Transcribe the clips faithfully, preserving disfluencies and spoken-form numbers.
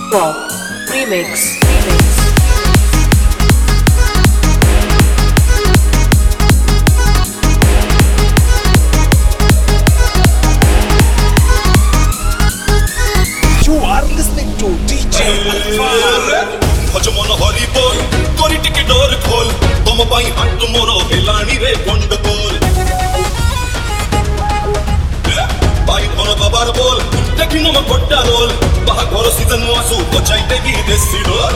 Pop Remix Remix You are listening to D J Alpha. भजमन हरि बोल कोरी टिके door खोल तुम पाई हाथ मोर हेलानी रे गंडगोल पाई भन बाबार बोल देखि न म बड्डा रोल बाहा घर सीजन आसु बचाई देबी देसी रोल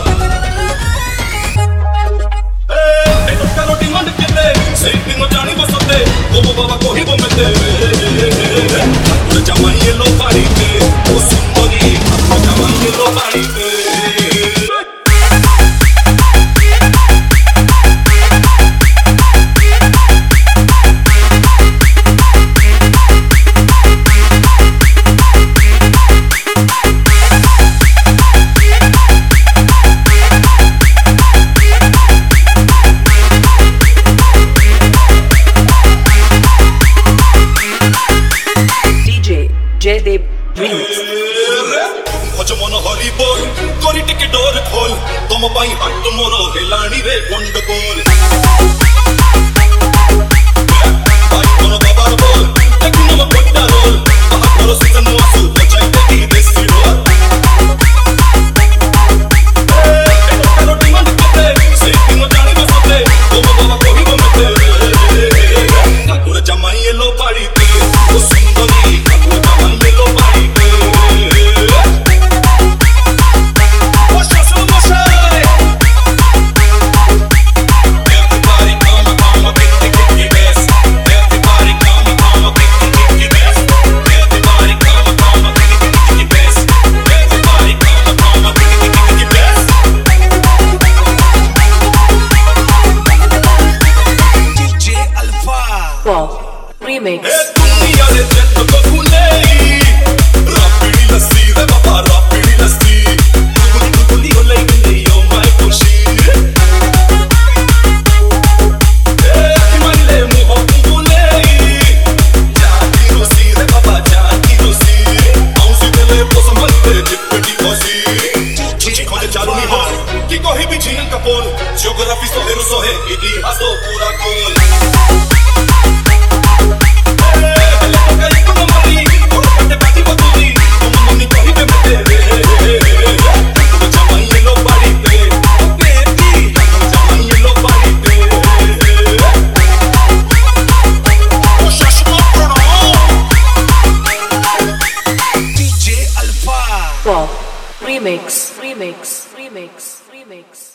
ए एतो कारो डिमांड केते सेई दिन जानी बसते ओ बाबा कहिबो मते जमाई लो पाड़ी पे ओ सुंदरी जमाई लो पाड़ी पे Jaydev Remix भजमन हरि बोल कोरी टिके डोर खोल तुम पाई हाथ मोर हेलानी रे गंडगोल पाई भन बाबार बोल देखि न म बड्डा रोल बाहा घर सीजन आसु बचाई देबी देसी रोल ए एतो कारो डिमांड केते सेई दिन जानी बसते ओ बाबा कहिबो मते ठाकुर जमाई लो पाड़ी पे ओ सुंदरी ठाकुर जमाई लो पाड़ी पे Pop Remix दुनिया रे जट को फुलेई रापड़ी लस्सी रे बाबा रापड़ी लस्सी गुली गुली हो लई गई ओ माय खुशी ए मानले मुह फुलेई जाती रोसी रे बाबा जाती रोसी औसी देले पोसमते चिपटी खोसी चिची खोजे चालूनी हो की कोही भी झील का पोल ज्योग्राफी सोहेरो सोहे इतिहास तो पूरा कोल Pop Remix Remix Remix Remix